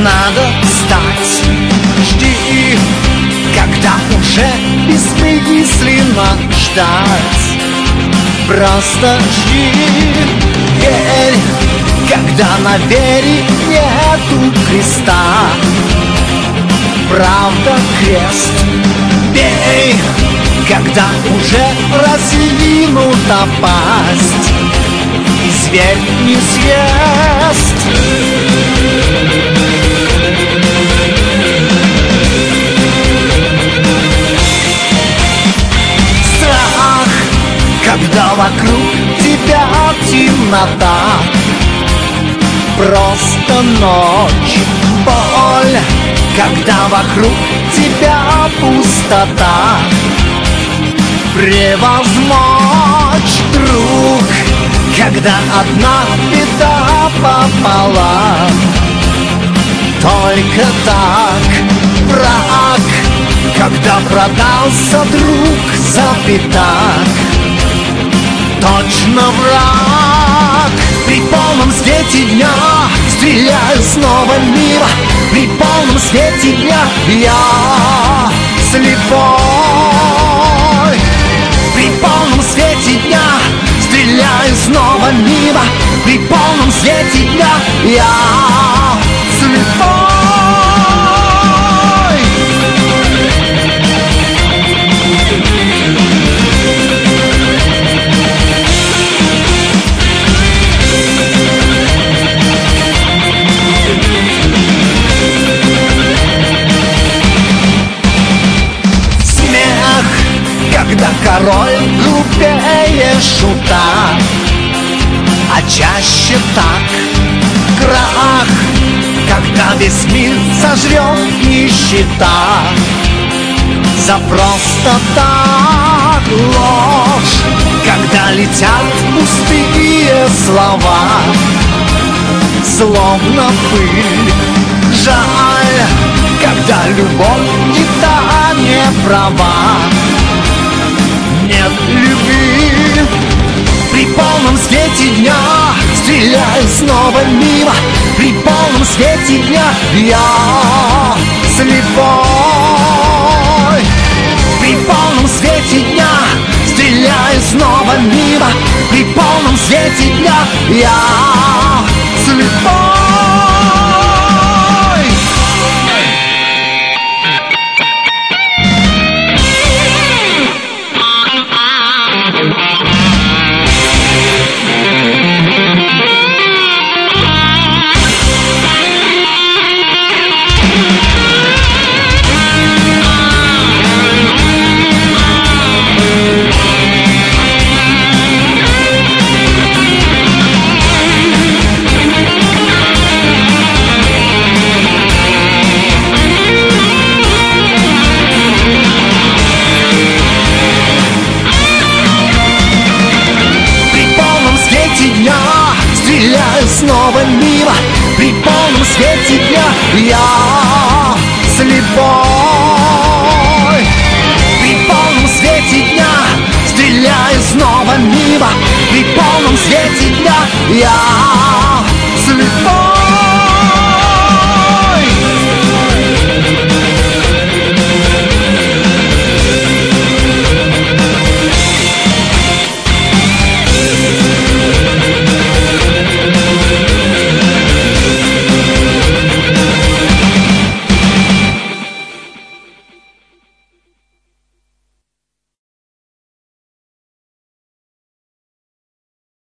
надо встать. Жди, когда уже бессмысленно ждать. Просто жди, верь, когда на вере нету креста. Правда крест, бей, когда уже разинута пасть, и зверь не съест. Страх, когда вокруг тебя темнота, просто ночь. Боль, когда вокруг тебя пустота. Превозмочь, друг, когда одна беда пополам. Только так, враг, когда продался друг за пятак. Точно враг, при полном свете дня стреляю снова мимо. При полном свете дня я слепой. При полном свете дня стреляю снова мимо. При полном свете дня я слепой. Когда король глупее шута, а чаще так. Крах, когда весь мир сожрет нищета. За просто так. Ложь, когда летят пустые слова, словно пыль. Жаль, когда любовь и та не права. Нет любви. При полном свете дня стреляю снова мимо. При полном свете дня я слепой. При полном свете дня стреляю снова мимо. При полном свете дня я слепой. Снова мимо, при полном свете дня я слепой. При полном свете дня стреляю снова мимо. При полном свете дня я